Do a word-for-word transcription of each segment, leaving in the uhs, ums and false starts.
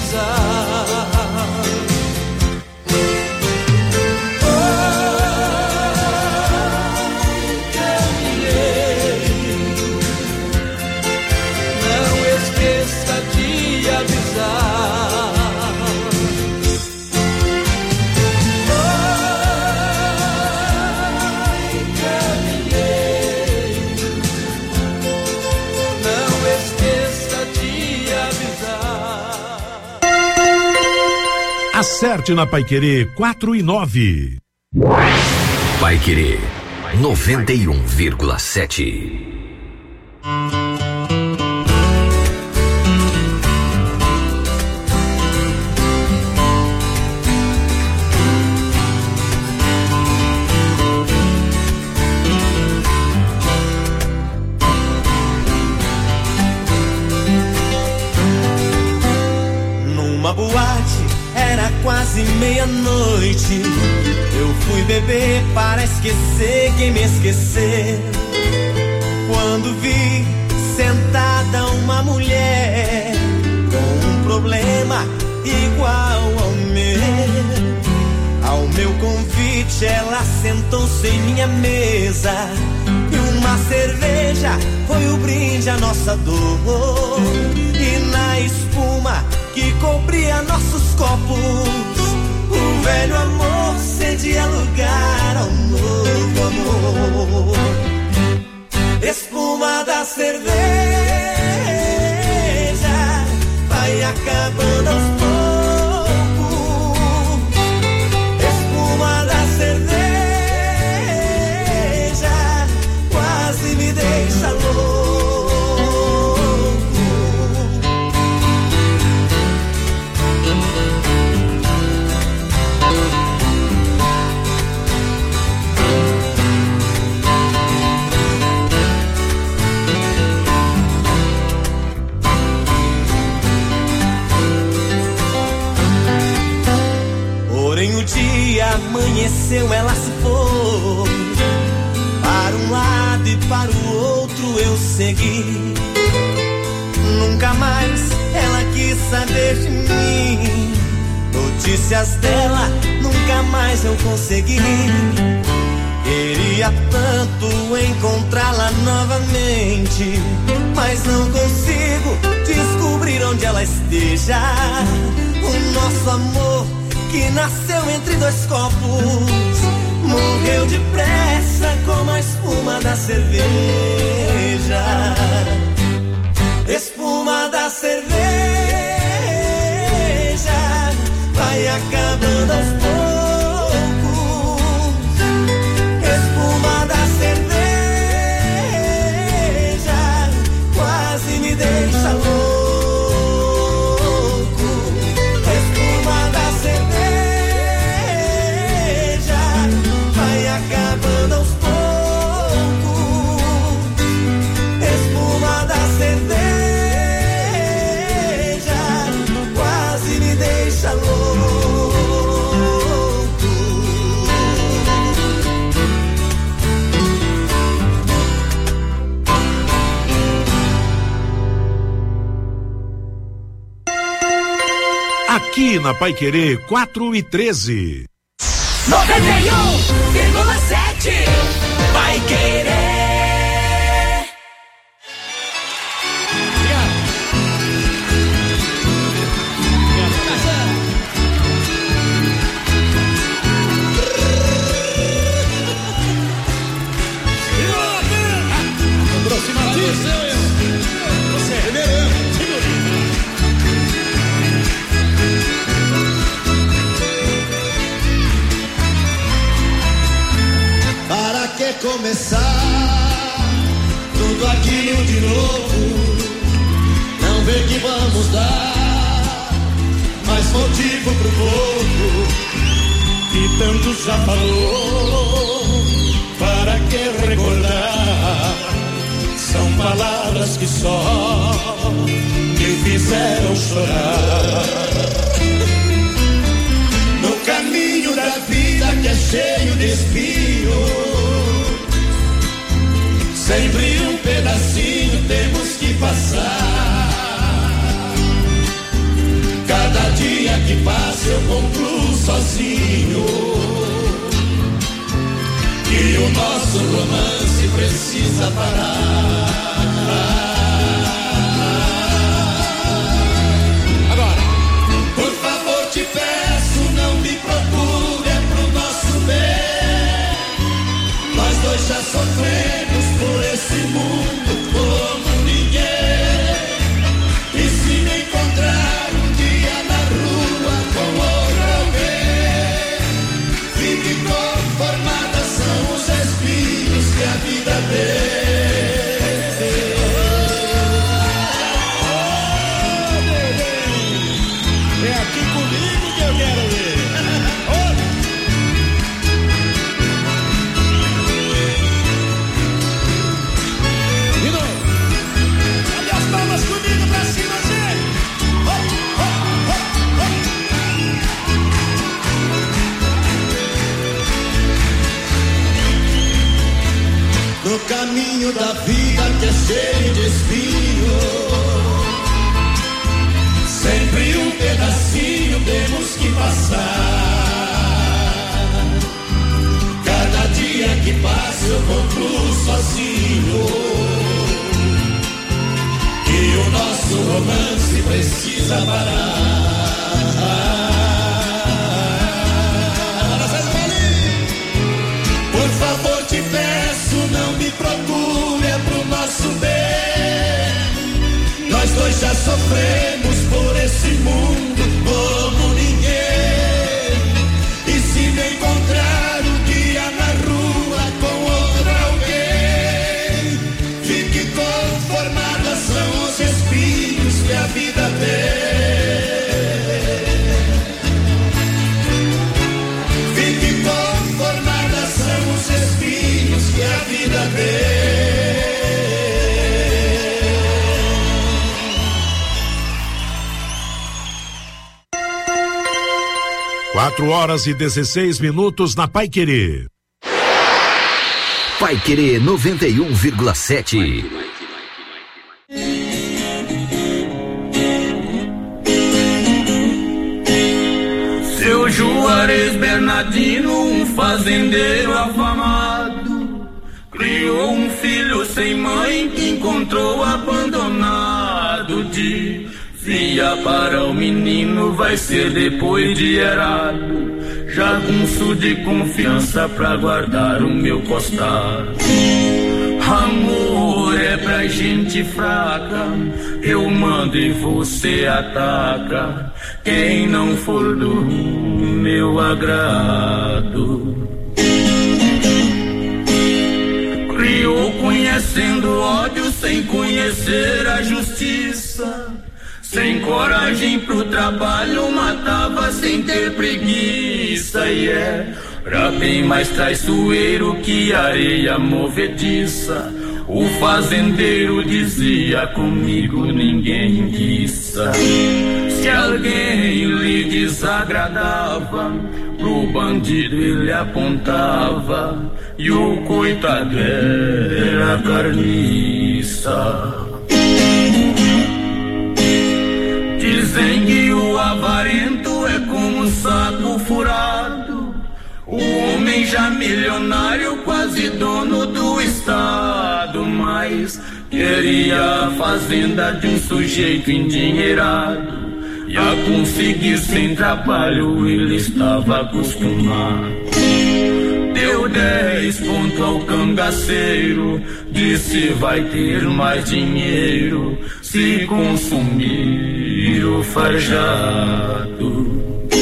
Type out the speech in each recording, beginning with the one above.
avisar. Acerte na Paiquerê quatro e nove. Paiquerê noventa e um vírgula sete. Numa boate, era quase meia-noite. Eu fui beber para esquecer quem me esqueceu. Quando vi sentada uma mulher com um problema igual ao meu. Ao meu convite ela sentou-se em minha mesa e uma cerveja foi o brinde à nossa dor. E na espuma que cobria nossos copos, o velho amor cedia lugar ao novo amor. Espuma da cerveja vai acabando aos poucos. Espuma da cerveja quase me deixa louco. Amanheceu, ela se foi. Para um lado e para o outro eu segui. Nunca mais ela quis saber de mim. Notícias dela nunca mais eu consegui. Queria tanto encontrá-la novamente, mas não consigo descobrir onde ela esteja. O nosso amor que nasceu entre dois copos morreu depressa como a espuma da cerveja. Espuma da cerveja vai acabando aos poucos. Espuma da cerveja quase me deixa louco. Acabando aos poucos. Espuma da cerveja quase me deixa louco. Aqui na Paiquerê quatro e treze. noventa e um vírgula sete Paiquerê. Começar tudo aquilo de novo, não vê que vamos dar mais motivo pro povo que tanto já falou. Para que recordar? São palavras que só me fizeram chorar. No caminho da vida que é cheio de espinhos, sempre um pedacinho temos que passar. Cada que passa eu concluo sozinho que o nosso romance precisa parar. Agora, por favor te peço, não me procure, é pro nosso bem. Nós dois já sofremos por esse mundo como ninguém. E se me encontrar um dia na rua com outro alguém, fique conformada, são os espinhos que a vida tem. É aqui comigo que eu quero ver. De novo. Olha as palmas comigo pra cima, gente. Oh, oh, oh, oh. No caminho da vida que é cheio de espinhos, sempre um pedacinho temos que passar. Cada dia que passa eu concluo sozinho que o nosso romance precisa parar. Por favor te peço, não me procure, é pro nosso bem. Nós dois já sofremos por esse mundo como ninguém. E se me encontrar um dia na rua com outro alguém, fique conformada, são os espinhos que a vida tem. Fique conformada, são os espinhos que a vida tem. Quatro horas e dezesseis minutos na Paiquerê. Paiquerê noventa e um vírgula sete. Seu Juarez Bernardino, um fazendeiro afamado, criou um filho sem mãe que encontrou abandonado. Dizia para o menino, vai ser depois de errado, jagunço de confiança pra guardar o meu costado. Amor é pra gente fraca, eu mando e você ataca quem não for do meu agrado. Criou conhecendo ódio sem conhecer a justiça, sem coragem pro trabalho matava sem ter preguiça. E era bem mais traiçoeiro que areia movediça. O fazendeiro dizia, comigo ninguém guiça. Se alguém lhe desagradava, pro bandido ele apontava, e o coitado era carniça. Dizem que o avarento é como um saco furado, o homem já milionário, quase dono do estado, mas queria a fazenda de um sujeito endinheirado, e a conseguir sem trabalho ele estava acostumado. Deu dez pontos ao cangaceiro, disse vai ter mais dinheiro se consumir o farjado.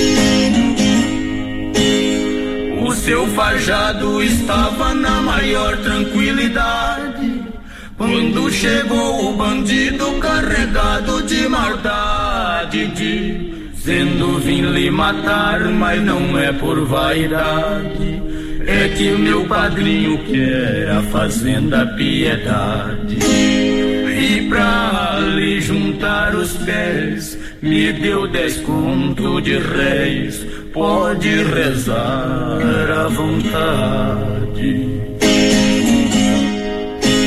O seu farjado estava na maior tranquilidade, quando chegou o bandido carregado de maldade, dizendo vim lhe matar, mas não é por vaidade, é que o meu padrinho quer a fazenda Piedade. E pra lhe juntar os pés, me deu dez conto de réis, pode rezar à vontade.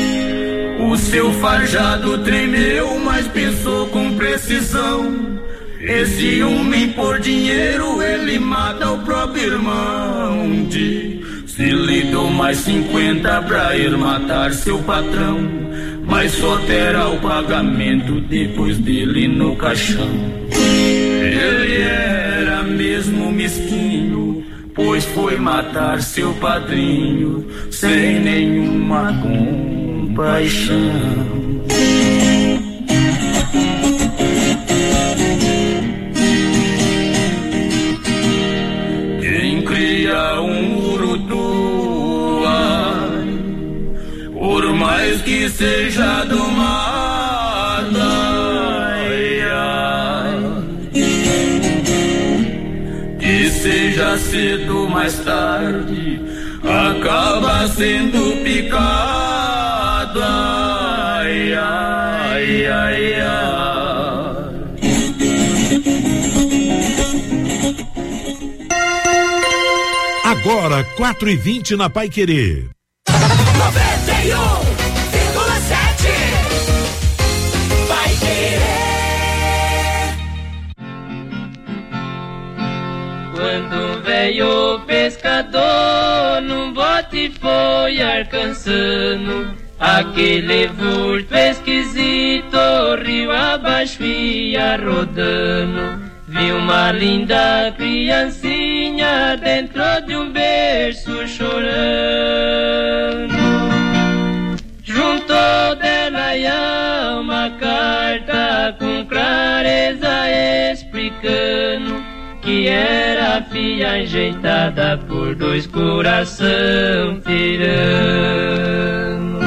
O seu farjado tremeu, mas pensou com precisão, Esse homem por dinheiro, ele mata o próprio irmão. De, se lhe dou mais cinquenta pra ele matar seu patrão, mas só terá o pagamento depois dele no caixão. Ele era mesmo mesquinho, pois foi matar seu padrinho sem nenhuma compaixão. Quem cria um urutua, por mais que seja do mato, ai, ai, que seja cedo ou mais tarde, acaba sendo picado, ai, ai, ai, ai. Agora, quatro e vinte na Paiquerê. noventa e um vírgula sete Paiquerê. Quando um velho pescador num bote foi alcançando aquele vulto esquisito, rio abaixo ia rodando. Vi uma linda criancinha dentro de um berço chorando. Juntou dela ia uma carta com clareza explicando que era a filha enjeitada por dois coração tirando.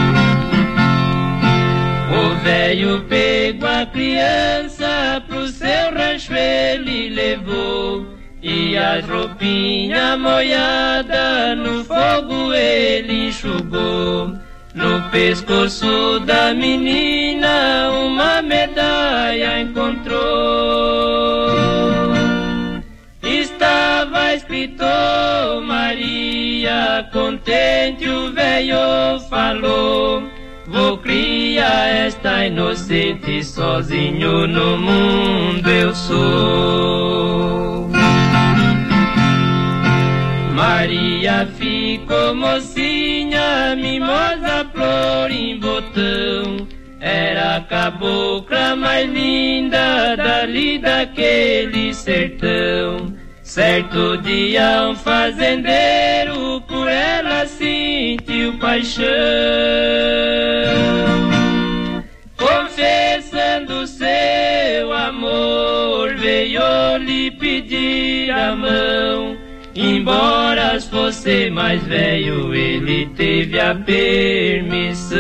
O velho pegou a criança pro seu rancho, ele levou, e as roupinhas molhadas no fogo ele enxugou. No pescoço da menina uma medalha encontrou. Estava escrito Maria, contente o velho falou: vou criar esta inocente sozinho no mundo eu sou. Maria ficou mocinha, mimosa flor em botão. Era a cabocla mais linda dali daquele sertão. Certo dia um fazendeiro por ela sentiu paixão. Confessando seu amor, veio lhe pedir a mão. Embora fosse mais velho, ele teve a permissão.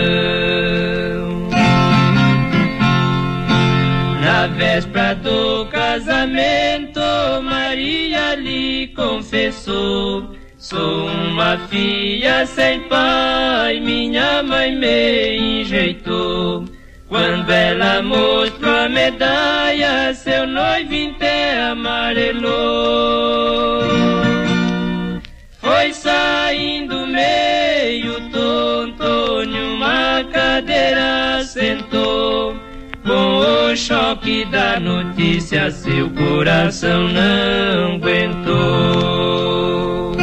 Na véspera do casamento, Maria lhe confessou: sou uma filha sem pai, minha mãe me enjeitou. Quando ela mostrou a medalha, seu noivo inteiro amarelou. Foi saindo meio tonto, numa cadeira sentou. Com o choque da notícia, seu coração não aguentou.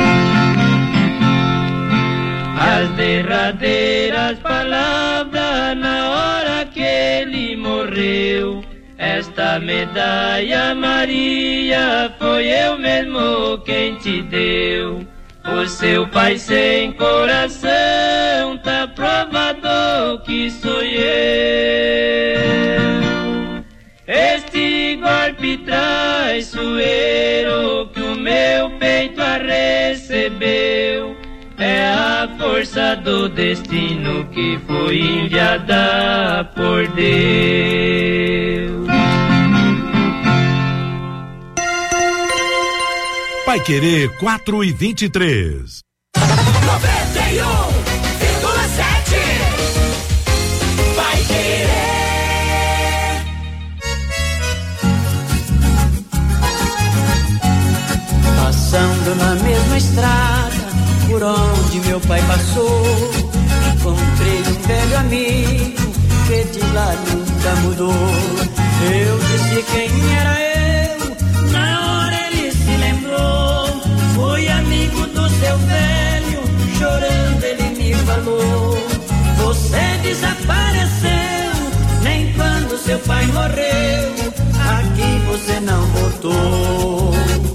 As derradeiras palavras na hora que ele morreu: esta medalha, Maria, foi eu mesmo quem te deu. O seu pai sem coração, tá provado que sou eu. Este golpe traiçoeiro que o meu peito a recebeu é a força do destino que foi enviada por Deus. Paiquerê quatro e vinte e três. noventa e um vírgula sete Paiquerê. Passando na mesma estrada por onde meu pai passou, encontrei um velho amigo que de lá nunca mudou. Eu disse: quem quando seu pai morreu, aqui você não botou.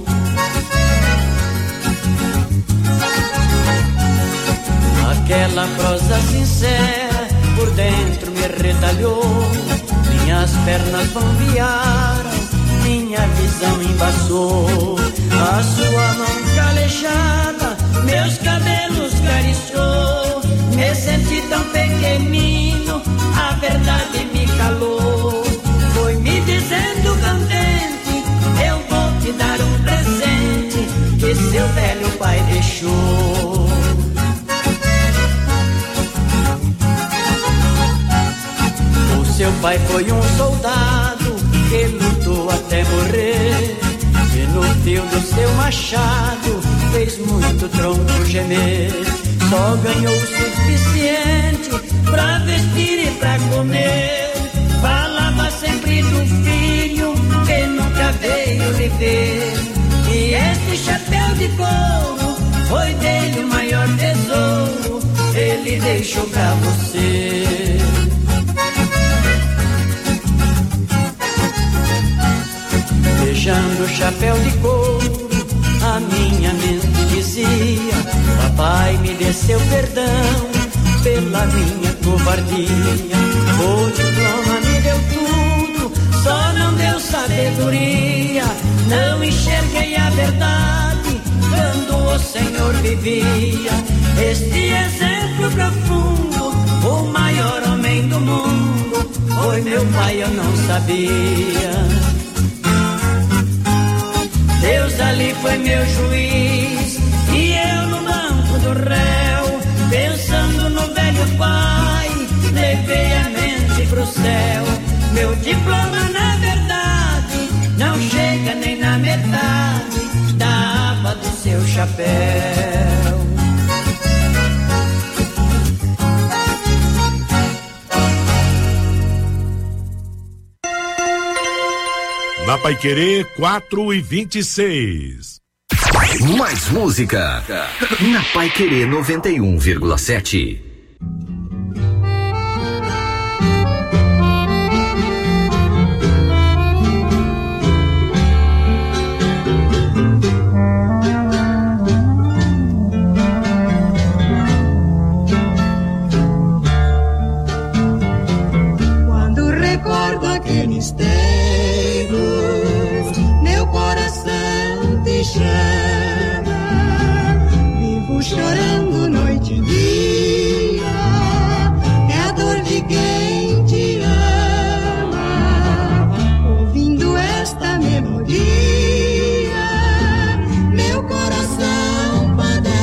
Aquela prosa sincera por dentro me retalhou, minhas pernas bombearam, minha visão embaçou. A sua mão calejada meus cabelos cariciou, me senti tão pequenino, a verdade me calou. Foi me dizendo candente, eu vou te dar um presente que seu velho pai deixou. Seu pai foi um soldado que lutou até morrer, e no fio do seu machado fez muito tronco gemer. Só ganhou o suficiente pra vestir e pra comer. Falava sempre do filho que nunca veio lhe ver, e esse chapéu de couro foi dele o maior tesouro, ele deixou pra você. Beijando o chapéu de couro, a minha mente dizia: papai me dê seu perdão pela minha covardia. O diploma me deu tudo, só não deu sabedoria. Não enxerguei a verdade quando o Senhor vivia. Este exemplo profundo, o maior homem do mundo, foi meu pai, eu não sabia. Deus ali foi meu juiz e eu no banco do réu, pensando no velho pai, levei a mente pro céu. Meu diploma na verdade não chega nem na metade da aba do seu chapéu. Na Paiquerê quatro e vinte e seis. Mais música na Paiquerê noventa e um vírgula sete. Quando recordo aqueles tempos, meu coração te chama, vivo chorando noite e dia, é a dor de quem te ama, ouvindo esta melodia, meu coração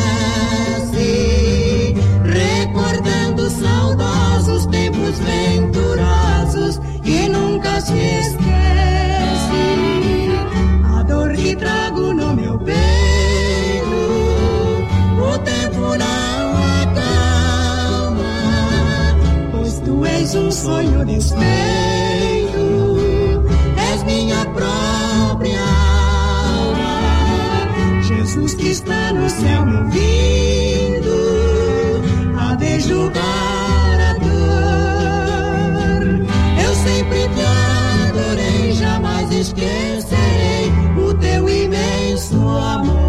padece, recordando saudosos tempos venturosos que nunca se esquece. A dor que trago no meu peito, o tempo não acalma, pois tu és um sonho desfeito, és minha própria alma. Jesus que está no céu me ouvindo, há de julgar a dor. Eu sempre te adorei, jamais esquecerei o teu imenso amor.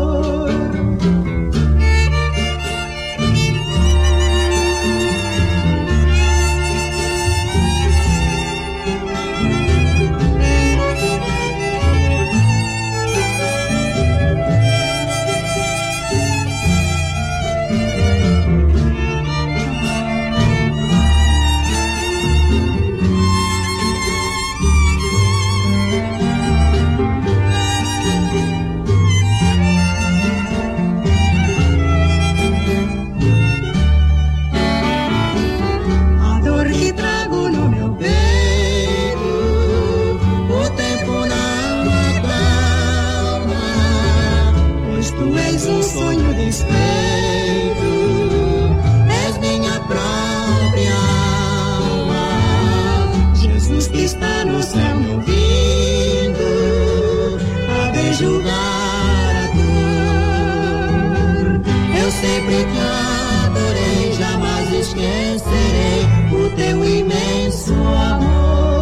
Sempre te adorei, jamais esquecerei o teu imenso amor.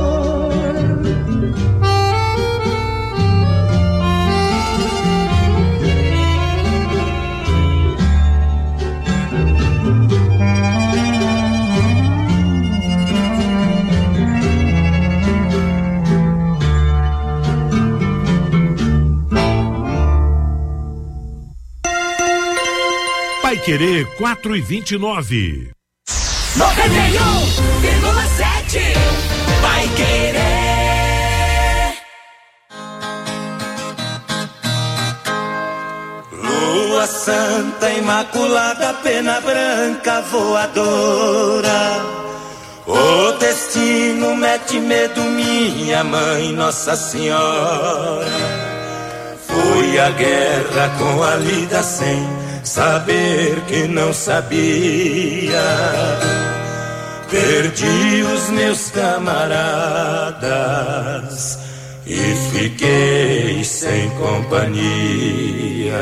Querer quatro e vinte e nove. noventa e um vírgula sete Vai Querer. Lua santa, imaculada, pena branca voadora. O destino mete medo, minha mãe, Nossa Senhora. Fui à guerra com a lida sem saber que não sabia. Perdi os meus camaradas e fiquei sem companhia.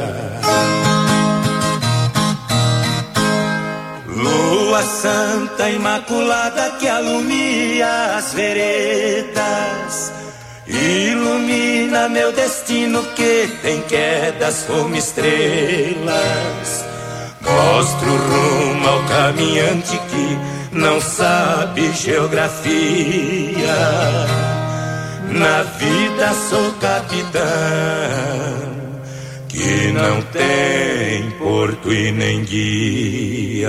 Lua santa, imaculada, que alumia as veredas, ilumina meu destino que tem quedas como estrelas. Mostra o rumo ao caminhante que não sabe geografia. Na vida sou capitão que não tem porto e nem guia.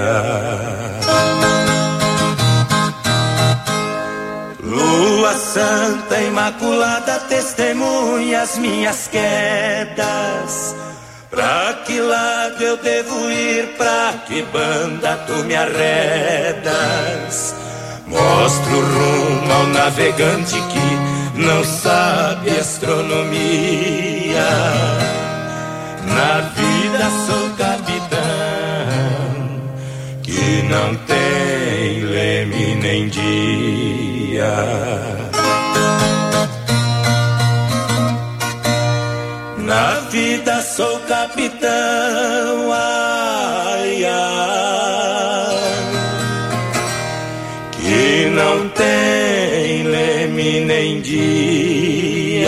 Lua santa, imaculada, testemunha as minhas quedas. Pra que lado eu devo ir, pra que banda tu me arredas? Mostro o rumo ao navegante que não sabe astronomia. Na vida sou capitão que não tem leme nem dia. Na vida sou capitão, ai, ai, que não tem leme nem dia.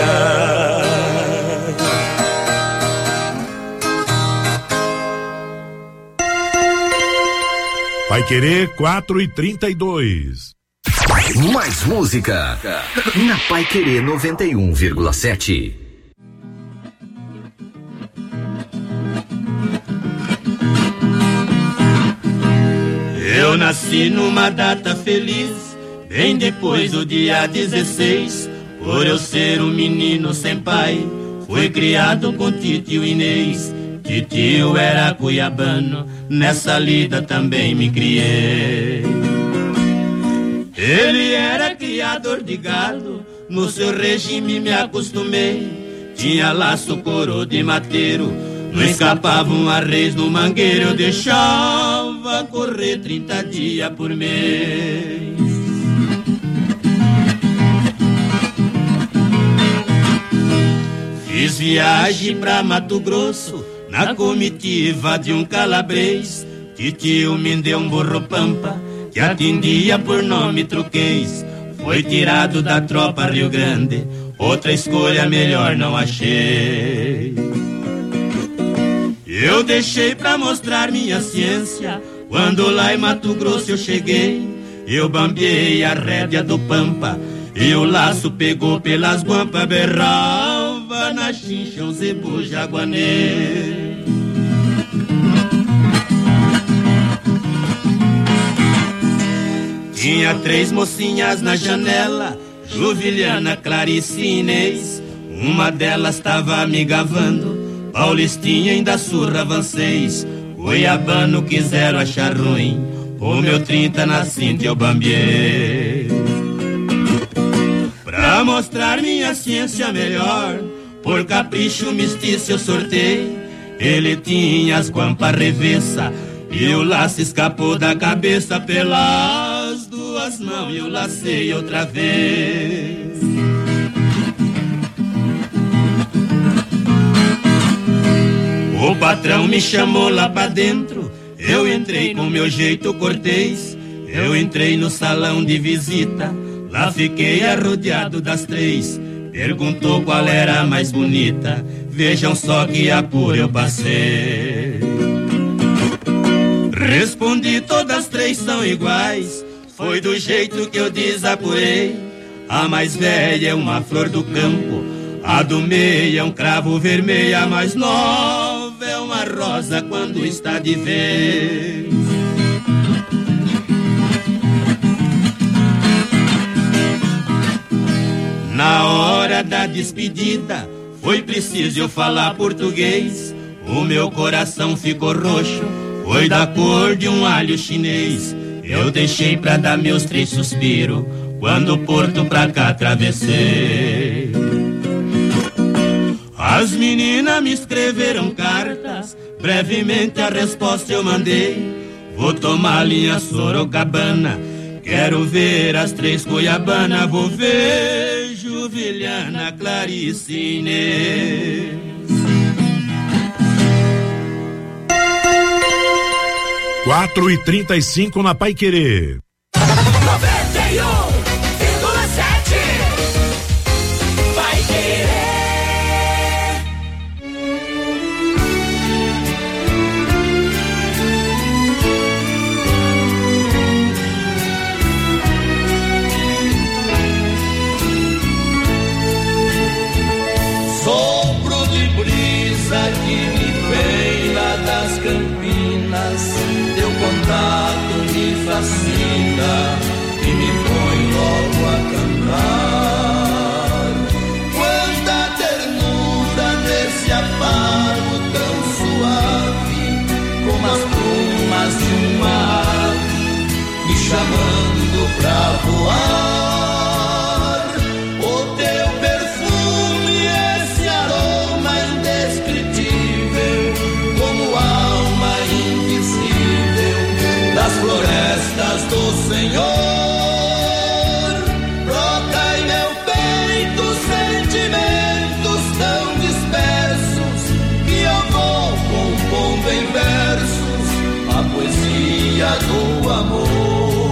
Vai Querer quatro e trinta e dois. Mais música na Pai Querer noventa e um vírgula sete. Eu nasci numa data feliz, bem depois do dia dezesseis. Por eu ser um menino sem pai, fui criado com titio Inês. Titio era cuiabano, nessa lida também me criei. Ele era criador de gado, no seu regime me acostumei. Tinha laço, coro de mateiro, não escapavam arreios no mangueiro. Eu deixava correr trinta dias por mês. Fiz viagem pra Mato Grosso, na comitiva de um calabrês. Titio me deu um burro pampa, que atendia por nome Truquês. Foi tirado da tropa Rio Grande, outra escolha melhor não achei. Eu deixei pra mostrar minha ciência, quando lá em Mato Grosso eu cheguei. Eu bambeei a rédea do pampa, e o laço pegou pelas guampas. Berrava na chincha o zebu jaguanê. Tinha três mocinhas na janela, Juliana, Clarice e Inês. Uma delas tava me gavando, Paulistinha ainda surra avancês. Goiabano quiseram achar ruim, o meu trinta na cinta eu bambiei. Pra mostrar minha ciência melhor, por capricho mestiço eu sortei. Ele tinha as guampas revessa, e o laço escapou da cabeça. Pelas duas mãos eu lacei outra vez. O patrão me chamou lá pra dentro, eu entrei com meu jeito cortês. Eu entrei no salão de visita, lá fiquei arrodeado das três. Perguntou qual era a mais bonita, vejam só que apuro eu passei. Respondi, todas três são iguais, foi do jeito que eu desapurei. A mais velha é uma flor do campo, a do meio é um cravo vermelho, a mais nova é uma rosa quando está de vez. Na hora da despedida, foi preciso eu falar português. O meu coração ficou roxo, foi da cor de um alho chinês. Eu deixei pra dar meus três suspiros quando o porto pra cá atravessei. As meninas me escreveram cartas, brevemente a resposta eu mandei. Vou tomar a linha Sorocabana, quero ver as três Cuiabana. Vou ver Juliana, Clarice e Inês. Quatro e trinta e cinco na Paiquerê. noventa e um vírgula sete Paiquerê. Sopro de brisa que me vem lá das Campinas, teu contato me fascina e me põe logo a cantar. Quanta ternura nesse afago tão suave, como as plumas de uma ave me chamando pra voar. O teu perfume, esse aroma indescritível, como alma invisível das florestas do Senhor, brota em meu peito sentimentos tão dispersos que eu vou compondo em versos a poesia do amor.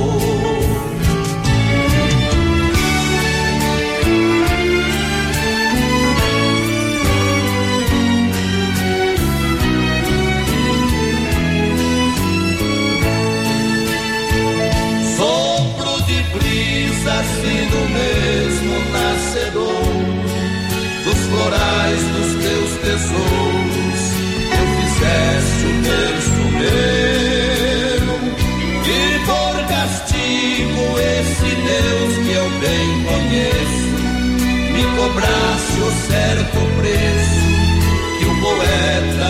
Assim do mesmo nascedor dos florais dos teus tesouros, eu fizeste o terço meu, e por castigo esse Deus que eu bem conheço me cobrasse o certo preço que o poeta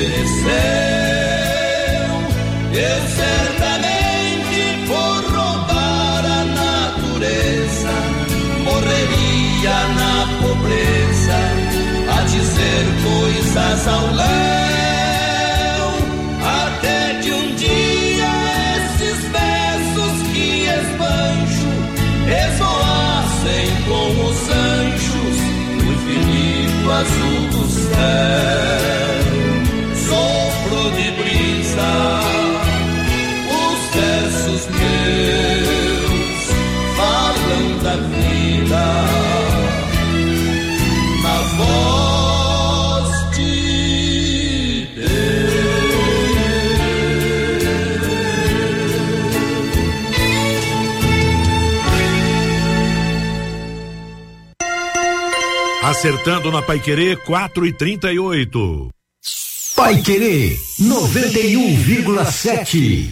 mereceu. Eu certamente por roubar a natureza morreria na pobreza a dizer coisas ao léu, até que um dia esses versos que esbanjo ressoassem com os anjos no infinito azul do céu. Sopro de brisa, os versos meus falam da vida na voz de Acertando na Paiquerê, quatro e trinta e oito. Paiquerê noventa e um vírgula sete.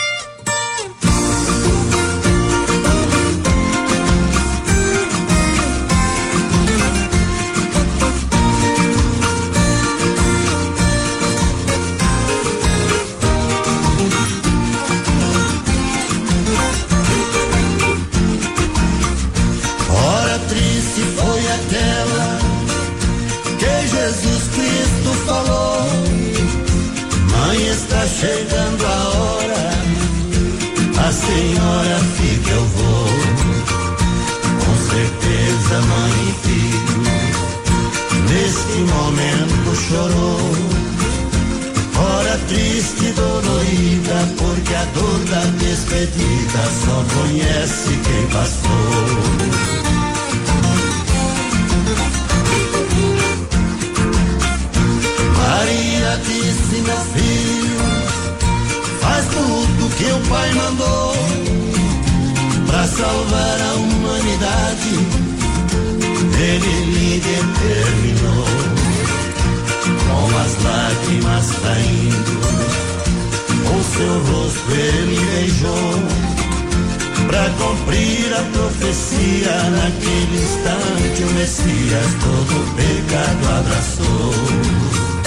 Hora triste foi aquela que Jesus Cristo falou: mãe, está chegando a hora, a senhora fica, eu vou. Com certeza, mãe e filho, neste momento chorou. Hora triste e dolorida, porque a dor da despedida só conhece quem passou. Maria disse: meu filho, faz tudo que o Pai mandou pra salvar a humanidade. Ele lhe determinou, com as lágrimas João, pra cumprir a profecia. Naquele instante o Messias todo o pecado abraçou.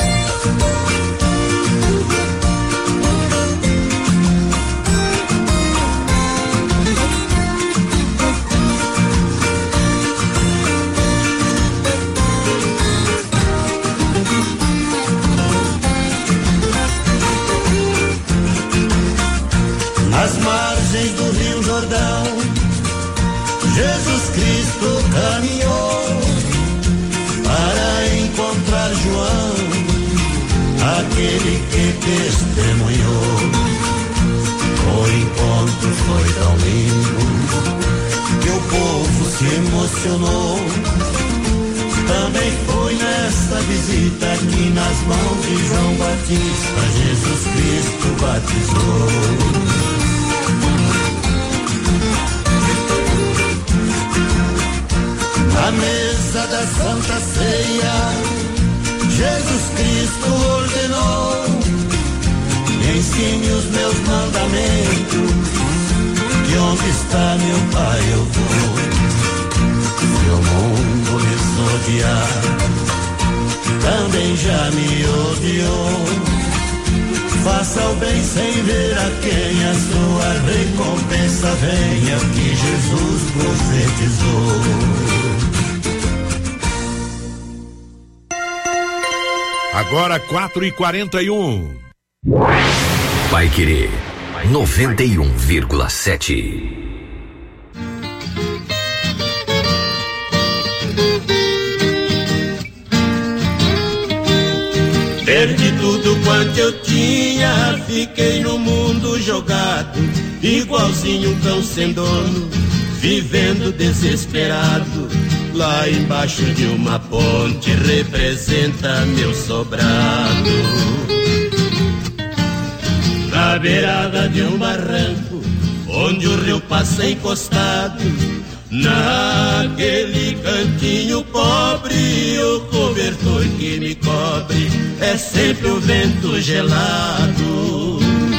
Nas margens do Rio Jordão, Jesus Cristo caminhou para encontrar João, aquele que testemunhou. O encontro foi tão lindo que o povo se emocionou. Também foi nessa visita que nas mãos de João Batista Jesus Cristo batizou. Na mesa da Santa Ceia, Jesus Cristo ordenou: ensine os meus mandamentos, que onde está meu Pai eu vou. Se o mundo me odiar, também já me odiou. Faça o bem sem ver a quem, a sua recompensa venha, que Jesus profetizou. Agora quatro e quarenta e um. Paiquerê noventa e um vírgula sete. Perdi tudo quanto eu tinha, fiquei no mundo jogado, igualzinho um cão sem dono, vivendo desesperado. Lá embaixo de uma ponte representa meu sobrado. Na beirada de um barranco, onde o rio passa encostado, naquele cantinho pobre, o cobertor que me cobre é sempre o vento gelado.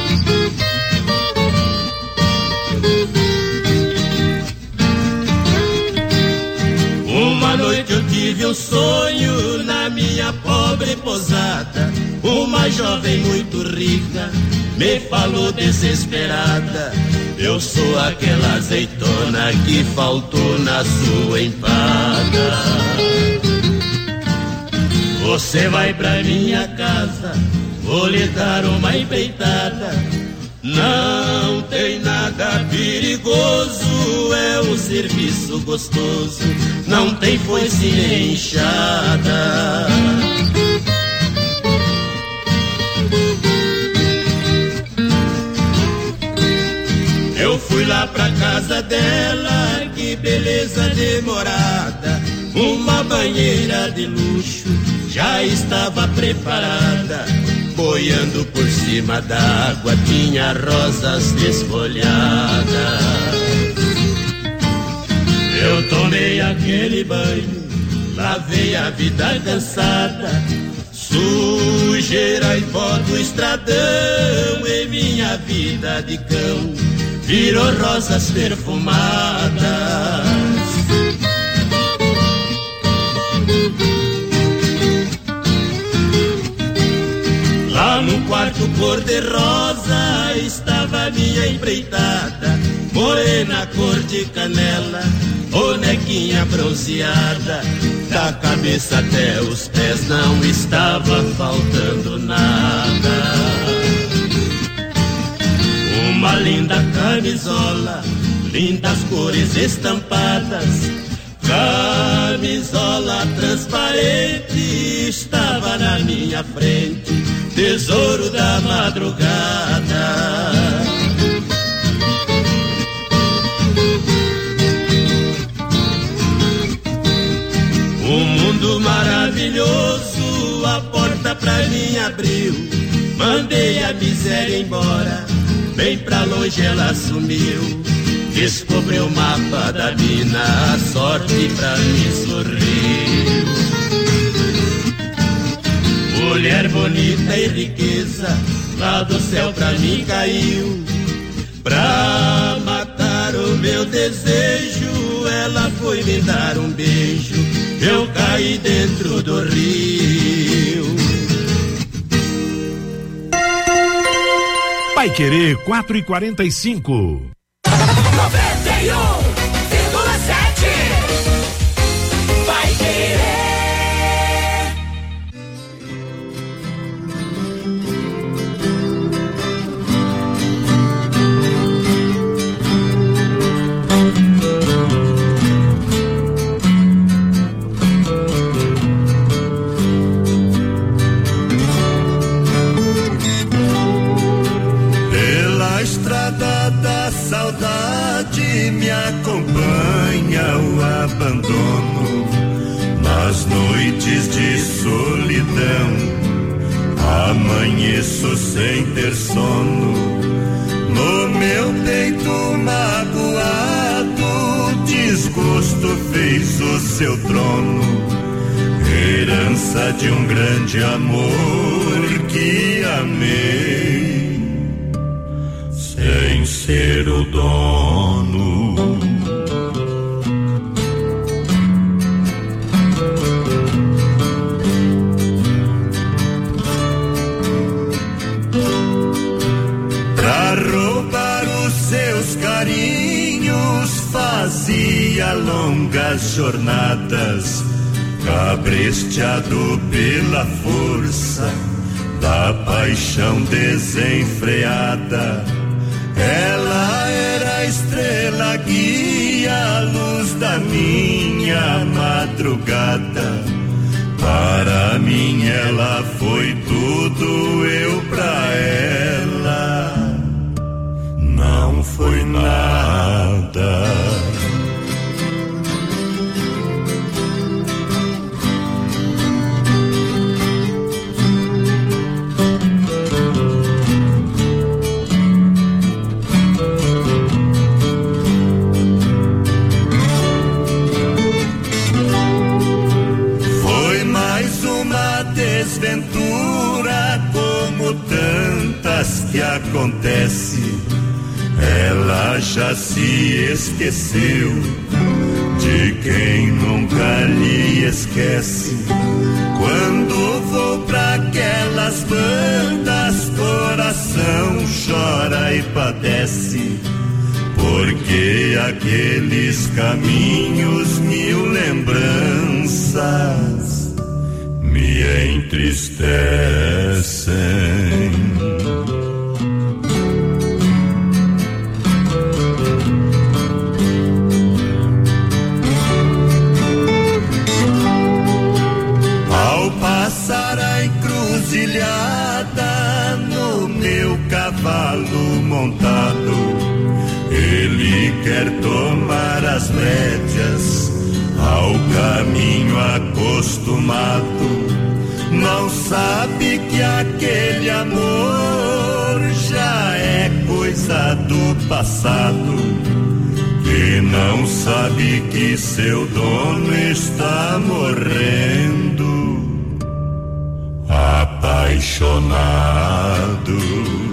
Uma noite eu tive um sonho na minha pobre posada. Uma jovem muito rica me falou desesperada: eu sou aquela azeitona que faltou na sua empada. Você vai pra minha casa, vou lhe dar uma empreitada. Não tem nada perigoso, é um serviço gostoso, não tem foice nem enxada. Eu fui lá pra casa dela, que beleza de morada. Uma banheira de luxo já estava preparada. Boiando por cima d'água tinha rosas desfolhadas. Eu tomei aquele banho, lavei a vida cansada. Sujeira e pó do estradão em minha vida de cão virou rosas perfumadas. Lá no quarto cor-de-rosa estava minha empreitada, morena cor de canela, bonequinha bronzeada. Da cabeça até os pés não estava faltando nada. Uma linda camisola, lindas cores estampadas, camisola transparente estava na minha frente, tesouro da madrugada. Um mundo maravilhoso, a porta pra mim abriu. Mandei a miséria embora, bem pra longe ela sumiu. Descobri o mapa da mina, a sorte pra mim sorriu. Mulher bonita e riqueza, lá do céu pra mim caiu. Pra matar o meu desejo, ela foi me dar um beijo, eu caí dentro do rio. Paiquerê quatro e quarenta e cinco. noventa e um vírgula sete. Paiquerê. Me acompanha o abandono nas noites de solidão. Amanheço sem ter sono, no meu peito magoado, desgosto fez o seu trono. Herança de um grande amor que amei sem ser o dono. Pra roubar os seus carinhos, fazia longas jornadas, cabresteado pela força da paixão desenfreada. Ela era a estrela guia, a luz da minha madrugada. Para mim ela foi tudo, eu pra ela não foi nada. Desventura como tantas que acontece, ela já se esqueceu de quem nunca lhe esquece. Quando vou pra aquelas bandas, coração chora e padece, porque aqueles caminhos, mil lembranças me entristecem. Ao passar a encruzilhada no meu cavalo montado, ele quer tomar as rédeas ao caminho acostumado. Não sabe que aquele amor já é coisa do passado, e não sabe que seu dono está morrendo apaixonado.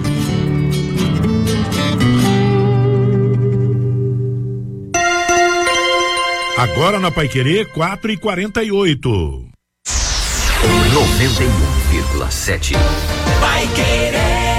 Agora na Paiquerê quatro e quarenta e oito. noventa e um vírgula sete. Paiquerê.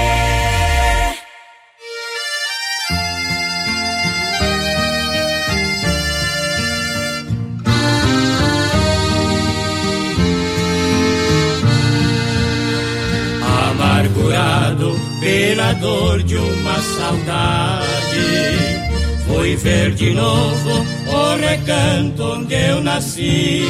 Amargurado pela dor de uma saudade, fui ver de novo o recanto onde eu nasci,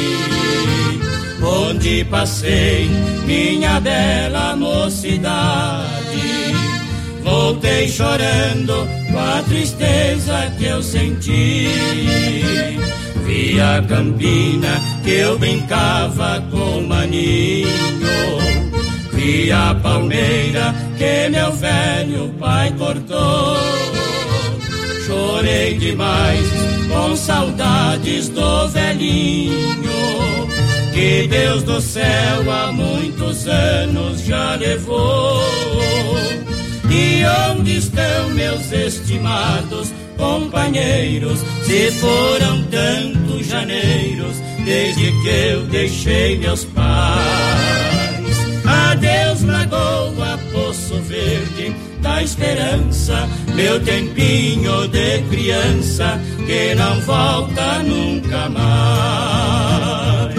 onde passei minha bela mocidade. Voltei chorando com a tristeza que eu senti. Vi a campina que eu brincava com o maninho, vi a palmeira que meu velho pai cortou. Chorei demais com saudades do velhinho, que Deus do céu há muitos anos já levou. E onde estão meus estimados companheiros? Se foram tantos janeiros desde que eu deixei meus pais. Adeus Lagoa, Poço Verde da Esperança, meu tempinho de criança que não volta nunca mais.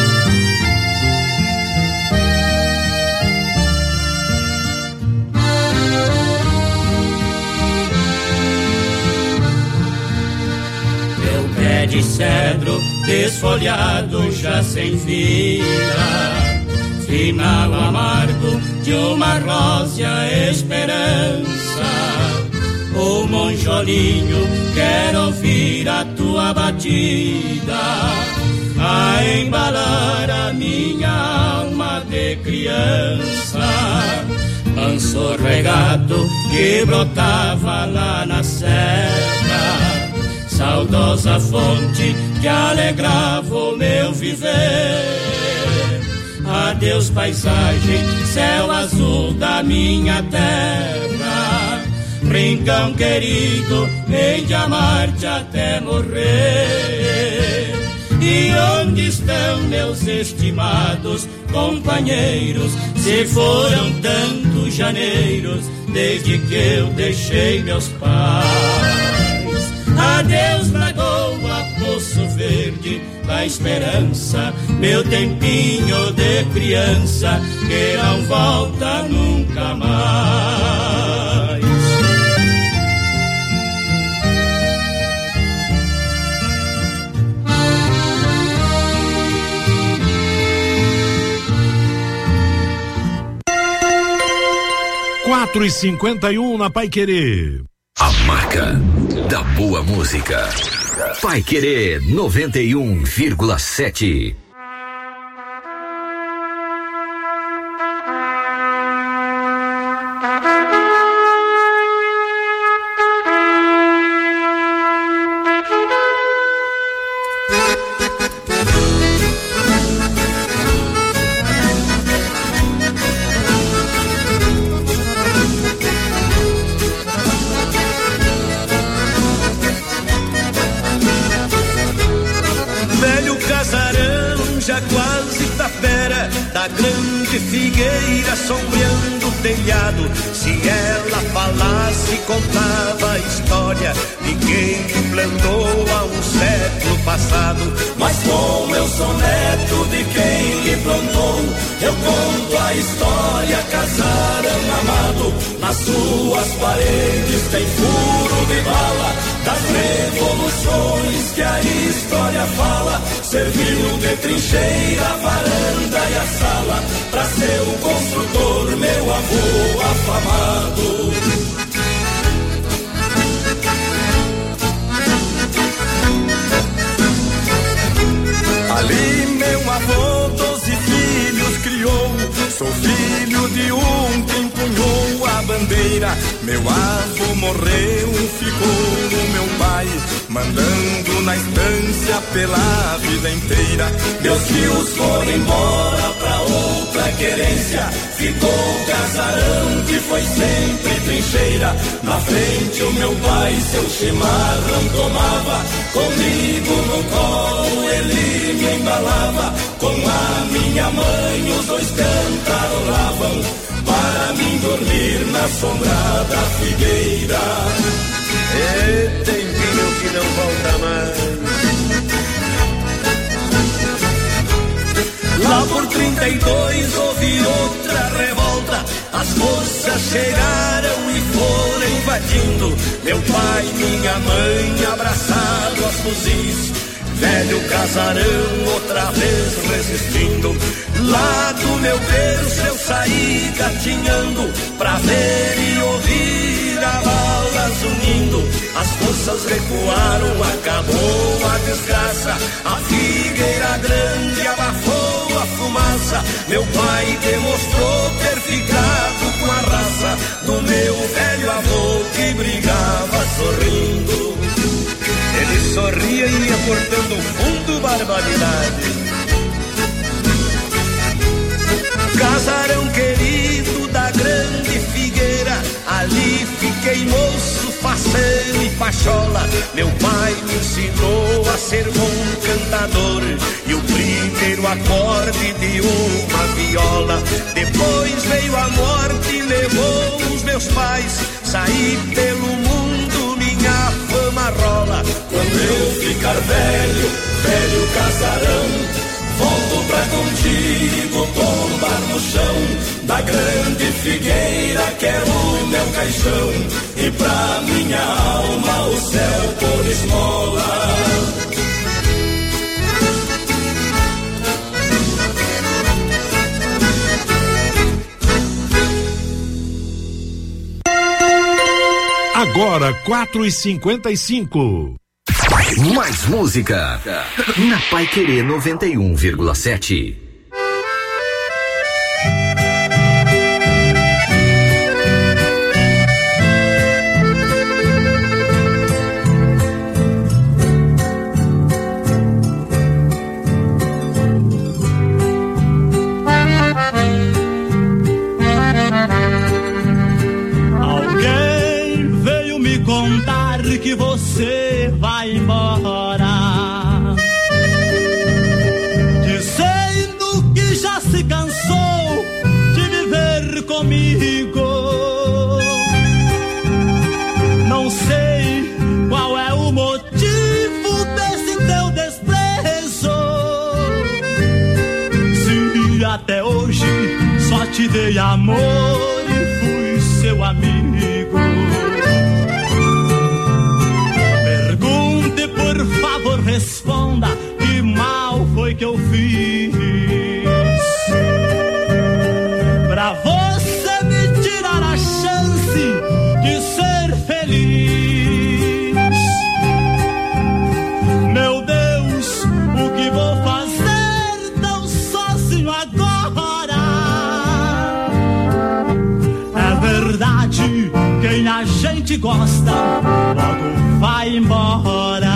Meu pé de cedro desfolhado já sem vida, final amargo de uma rósea esperança. O monjolinho quer ouvir a tua batida, a embalar a minha alma de criança. Manso regato que brotava lá na serra, saudosa fonte que alegrava o meu viver. Adeus paisagem, céu azul da minha terra, rincão querido, hei de amar-te até morrer. E onde estão meus estimados companheiros? Se foram tantos janeiros desde que eu deixei meus pais. Adeus Lagoa, Poço Verde da Esperança, meu tempinho de criança que não volta nunca mais. quatro e cinquenta e um na Paiquerê. A marca da boa música. Paiquerê noventa e um vírgula sete. Figueira sombreando o telhado, se ela falasse contava a história de quem que plantou há um século passado. Mas como eu sou neto de quem que plantou, eu conto a história, casarão amado. Nas suas paredes tem furo de bala, das revoluções que a história fala. Serviu de trincheira, a varanda e a sala, pra ser o construtor, meu avô afamado. Ali meu avô doze filhos criou, sou filho de um que empunhou a bandeira. Meu avô morreu, ficou o meu pai, mandando na estância pela vida inteira. Meus filhos foram embora pra outra querência, ficou o casarão que foi sempre trincheira. Na frente o meu pai seu chimarrão tomava, comigo no colo ele me embalava. Com a minha mãe os dois cantarolavam, para mim dormir na sombra da figueira. É tempinho que não volta mais. Lá por trinta e dois houve outra revolta, as forças chegaram e foram invadindo. Meu pai e minha mãe abraçados aos fuzis, velho casarão outra vez resistindo. Lá do meu berço eu saí gatinhando, pra ver e ouvir a balas unindo. As forças recuaram, acabou a desgraça, a figueira grande abafou a fumaça. Meu pai demonstrou ter ficado com a raça do meu velho avô que brigava sorrindo. Ele sorria e ia cortando fundo barbaridade. Casarão querido da grande figueira, ali Criei moço, faceiro e pachola. Meu pai me ensinou a ser bom cantador. E o primeiro acorde de uma viola. Depois veio a morte e levou os meus pais. Saí pelo mundo, minha fama rola. Quando eu ficar velho, velho casarão, volto pra contigo tombar no chão da grande figueira, quero o meu caixão e pra minha alma o céu por esmola. Agora quatro e cinquenta e cinco. Mais música na Paiquerê noventa e um vírgula sete. Alguém veio me contar que você vai embora, dizendo que já se cansou de viver comigo. Não sei qual é o motivo desse teu desprezo, se até hoje só te dei amor e fui seu amigo. Por favor, responda, que mal foi que eu fiz pra você me tirar a chance de ser feliz? Meu Deus, o que vou fazer tão sozinho agora? É verdade, quem a gente gosta logo vai embora.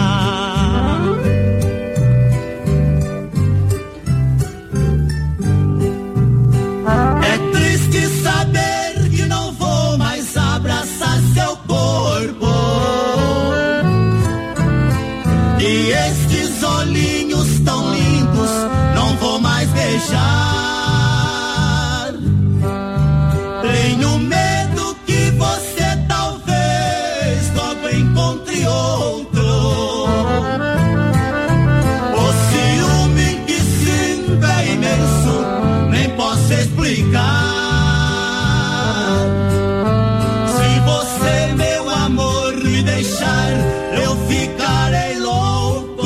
Tenho medo que você talvez logo encontre outro. O ciúme que sinto é imenso, nem posso explicar. Se você, meu amor, me deixar, eu ficarei louco.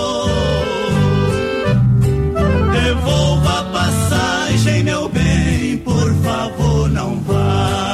Devolva a passagem, meu bem, por favor, não vá.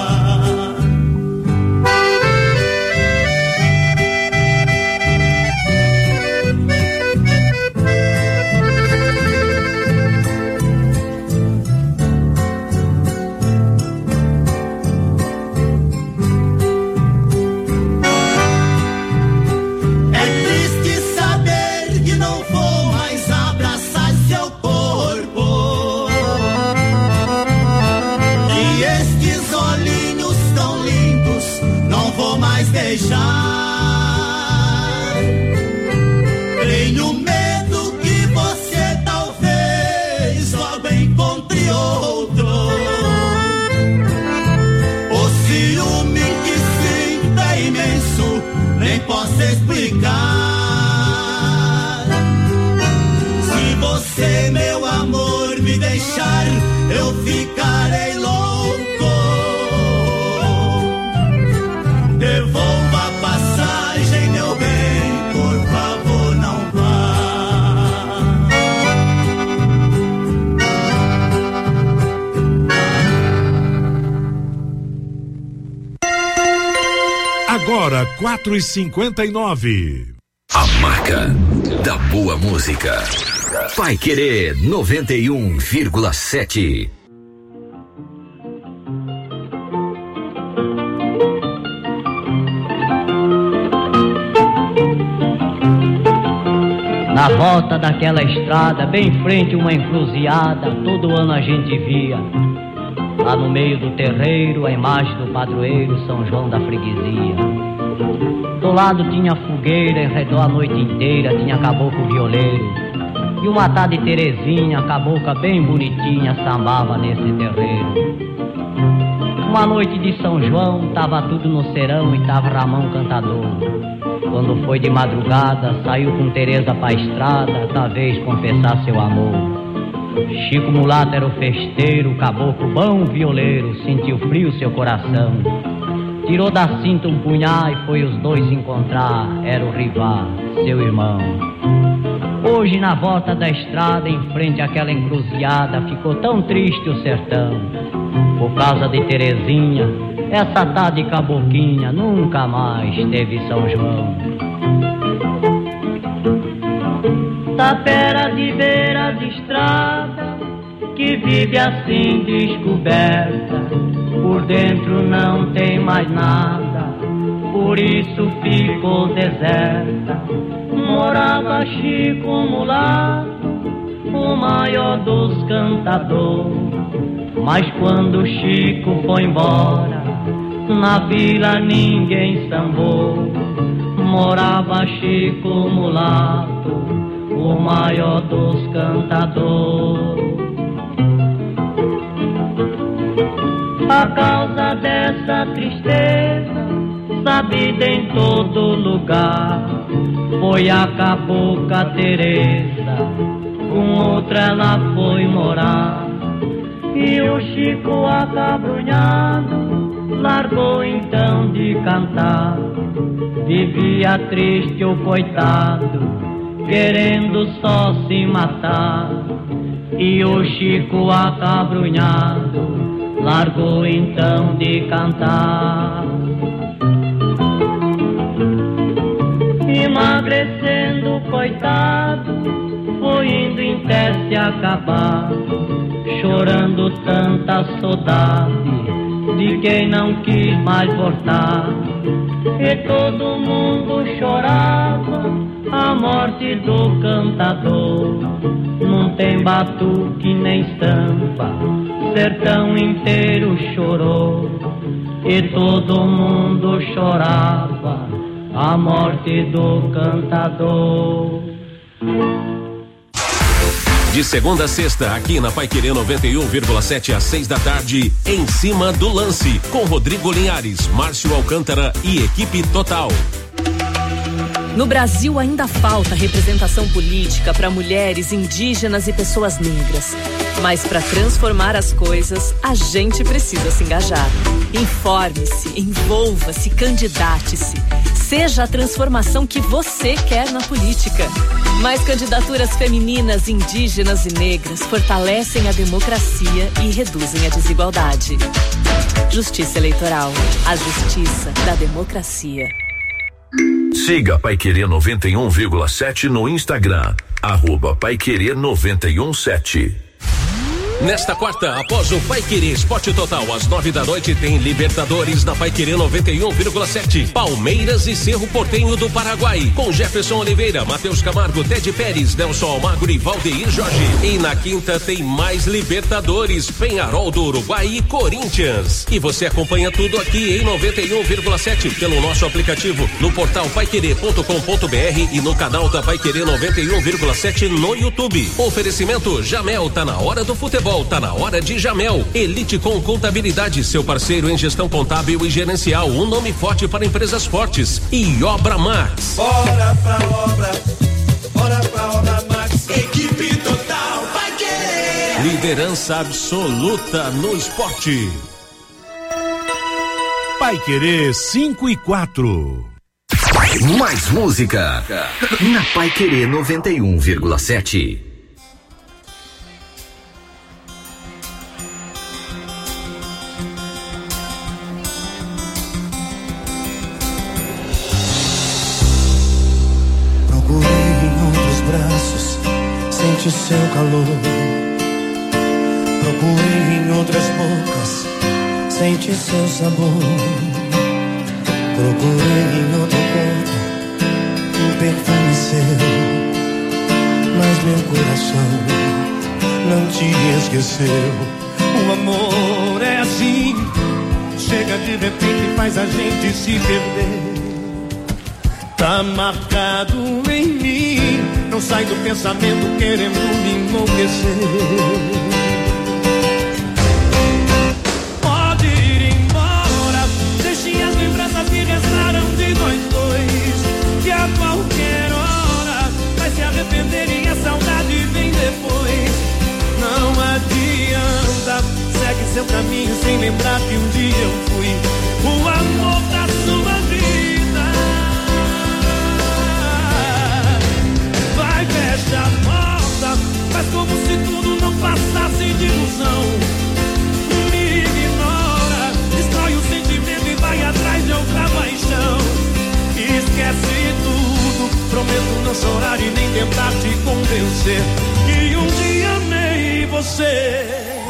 É triste saber que não vou mais abraçar seu corpo. E estes olhinhos tão lindos não vou mais deixar. Tenho medo que você talvez logo encontre outro. O ciúme que sinto é imenso, nem posso explicar. Se você, meu amor, me deixar, eu ficarei louco. Devolva a passagem, meu bem, por favor, não vá. Agora quatro e cinquenta e nove. A marca da boa música. Paiquerê noventa e um vírgula sete. Na volta daquela estrada, bem em frente uma encruzilhada, todo ano a gente via. Lá no meio do terreiro, a imagem do padroeiro, São João da freguesia. Do lado tinha fogueira, em redor a noite inteira tinha caboclo violeiro. E uma tarde Terezinha, cabocla bem bonitinha, sambava nesse terreiro. Uma noite de São João, tava tudo no serão e tava Ramão cantador. Quando foi de madrugada, saiu com Tereza pra estrada, talvez confessar seu amor. Chico Mulato era o festeiro, caboclo bom violeiro, sentiu frio seu coração. Tirou da cinta um punhal e foi os dois encontrar, era o Rivá, seu irmão. Hoje na volta da estrada, em frente àquela encruzilhada, ficou tão triste o sertão. Por causa de Terezinha, essa tarde caboclinha nunca mais teve São João. Tapera de beira de estrada, que vive assim descoberta, por dentro não tem mais nada, por isso ficou deserta. Morava Chico Mulato, o maior dos cantadores, mas quando Chico foi embora, na vila ninguém sambou. Morava Chico Mulato, o maior dos cantadores. A causa dessa tristeza, sabida em todo lugar, foi a cabocla Teresa, com outra ela foi morar. E o Chico acabrunhado largou então de cantar. Vivia triste o coitado, querendo só se matar. E o Chico acabrunhado largou então de cantar. Emagrecendo coitado, foi indo em té se acabar, chorando tanta saudade de quem não quis mais voltar. E todo mundo chorava a morte do cantador. Não tem batuque nem estampa, sertão inteiro chorou. E todo mundo chorava a morte do cantador. De segunda a sexta, aqui na Paiquerê noventa e um vírgula sete às seis da tarde, Em Cima do Lance, com Rodrigo Linhares, Márcio Alcântara e equipe total. No Brasil ainda falta representação política para mulheres, indígenas e pessoas negras. Mas para transformar as coisas, a gente precisa se engajar. Informe-se, envolva-se, candidate-se. Seja a transformação que você quer na política. Mais candidaturas femininas, indígenas e negras fortalecem a democracia e reduzem a desigualdade. Justiça Eleitoral. A justiça da democracia. Siga Paiquerê noventa e um vírgula sete no Instagram, arroba Paiquerê noventa e um sete. Nesta quarta, após o Paiquerê Esporte Total, às nove da noite, tem Libertadores na Paiquerê noventa e um vírgula sete. Palmeiras e Cerro Porteño do Paraguai, com Jefferson Oliveira, Matheus Camargo, Ted Pérez, Nelson Almagro e Valdeir Jorge. E na quinta tem mais Libertadores, Peñarol do Uruguai e Corinthians. E você acompanha tudo aqui em noventa e um vírgula sete pelo nosso aplicativo, no portal paiquerê ponto com ponto br e no canal da Paiquerê noventa e um vírgula sete no YouTube. Oferecimento Jamel, tá na hora do futebol. Tá na hora de Jamel. Elite com Contabilidade, seu parceiro em gestão contábil e gerencial. Um nome forte para empresas fortes. E Obra Max. Bora pra obra, bora pra Obra Max. Equipe total vai querer. Liderança absoluta no esporte. Paiquerê cinco e quatro. Mais música na Paiquerê noventa e um vírgula sete. Sente seu calor. Procurei em outras bocas, sente seu sabor. Procurei em outro corpo, um perfume seu, mas meu coração não te esqueceu. O amor é assim. chega de repente e faz a gente se perder. Tá marcado em mim, não sai do pensamento querendo me enlouquecer. Pode ir embora, deixe as lembranças que restaram de nós dois, que a qualquer hora vai se arrepender e a saudade vem depois. Não adianta, segue seu caminho sem lembrar que um dia eu fui o amor da sua vida. Vai, fecha a porta, faz como se tudo não passasse de ilusão. Me ignora, destrói o sentimento e vai atrás de outra paixão. Esquece tudo, prometo não chorar e nem tentar te convencer que um dia amei você.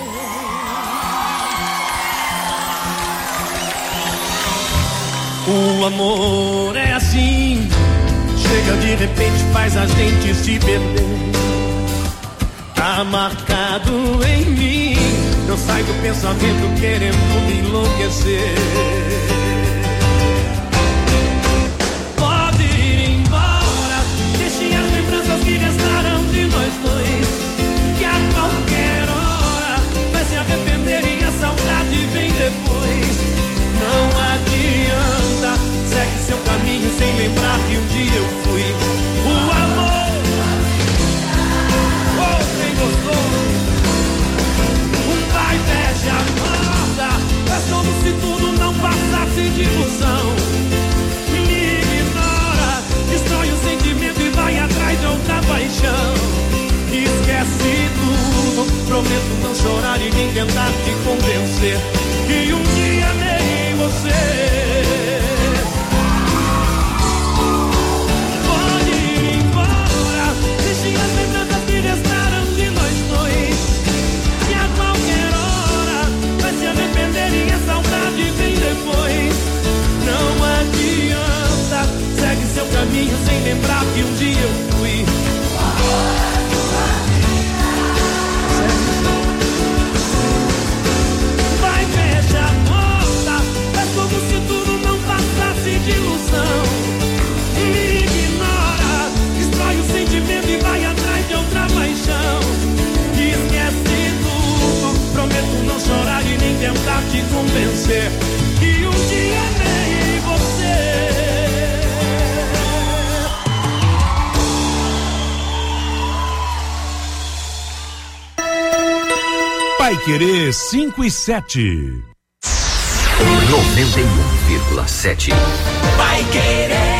O amor é assim, chega de repente, faz a gente se perder. Tá marcado em mim, não sai do pensamento querendo me enlouquecer. Pode ir embora, deixe as lembranças que restaram de nós dois, que a qualquer hora vai se arrepender e a saudade vem depois. Não adianta, segue seu caminho sem lembrar que um dia eu fui o amor. Oh, quem gostou? Vai, fecha a porta, faz como se tudo não passasse de ilusão. Me ignora, destrói o sentimento e vai atrás de outra paixão. Esquece tudo, prometo não chorar e nem tentar te convencer que um dia amei você. Pode ir embora, deixe as lembranças que restaram de nós dois, que a qualquer hora vai se arrepender e a saudade vem depois. Não adianta, segue seu caminho sem lembrar que um dia eu fui. Vai, fecha a porta, faz como se tudo não passasse de ilusão. Me ignora, destrói o sentimento e vai atrás de outra paixão. Esquece tudo, prometo não chorar e nem tentar te convencer que um dia amei você. Paiquerê cinco e sete. noventa e um vírgula sete. Paiquerê